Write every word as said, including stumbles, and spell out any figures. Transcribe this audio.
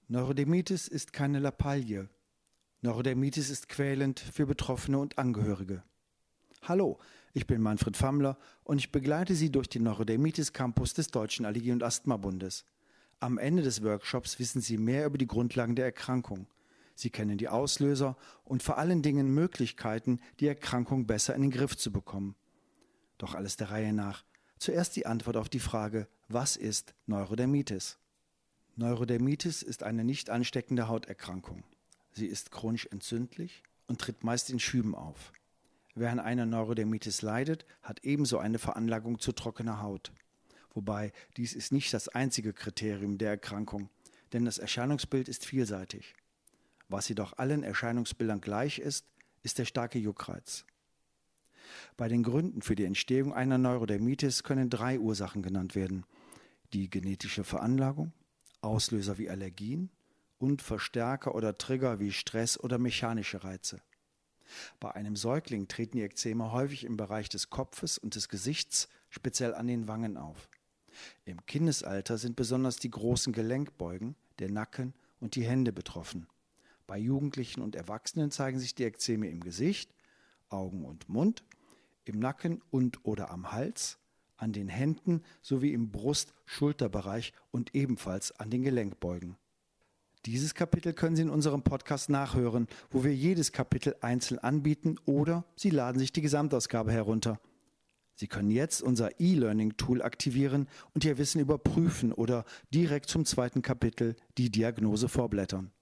Neurodermitis ist keine Lappalie. Neurodermitis ist quälend für Betroffene und Angehörige. Hallo, ich bin Manfred Fammler und ich begleite Sie durch den Neurodermitis Campus des Deutschen Allergie- und Asthma-Bundes. Am Ende des Workshops wissen Sie mehr über die Grundlagen der Erkrankung. Sie kennen die Auslöser und vor allen Dingen Möglichkeiten, die Erkrankung besser in den Griff zu bekommen. Doch alles der Reihe nach. Zuerst die Antwort auf die Frage, was ist Neurodermitis? Neurodermitis ist eine nicht ansteckende Hauterkrankung. Sie ist chronisch entzündlich und tritt meist in Schüben auf. Wer an einer Neurodermitis leidet, hat ebenso eine Veranlagung zu trockener Haut. Wobei dies ist nicht das einzige Kriterium der Erkrankung, denn das Erscheinungsbild ist vielseitig. Was jedoch allen Erscheinungsbildern gleich ist, ist der starke Juckreiz. Bei den Gründen für die Entstehung einer Neurodermitis können drei Ursachen genannt werden: die genetische Veranlagung, Auslöser wie Allergien und Verstärker oder Trigger wie Stress oder mechanische Reize. Bei einem Säugling treten die Ekzeme häufig im Bereich des Kopfes und des Gesichts, speziell an den Wangen auf. Im Kindesalter sind besonders die großen Gelenkbeugen, der Nacken und die Hände betroffen. Bei Jugendlichen und Erwachsenen zeigen sich die Ekzeme im Gesicht, Augen und Mund, im Nacken und oder am Hals, an den Händen sowie im Brust-Schulterbereich und ebenfalls an den Gelenkbeugen. Dieses Kapitel können Sie in unserem Podcast nachhören, wo wir jedes Kapitel einzeln anbieten, oder Sie laden sich die Gesamtausgabe herunter. Sie können jetzt unser E-Learning-Tool aktivieren und Ihr Wissen überprüfen oder direkt zum zweiten Kapitel, die Diagnose, vorblättern.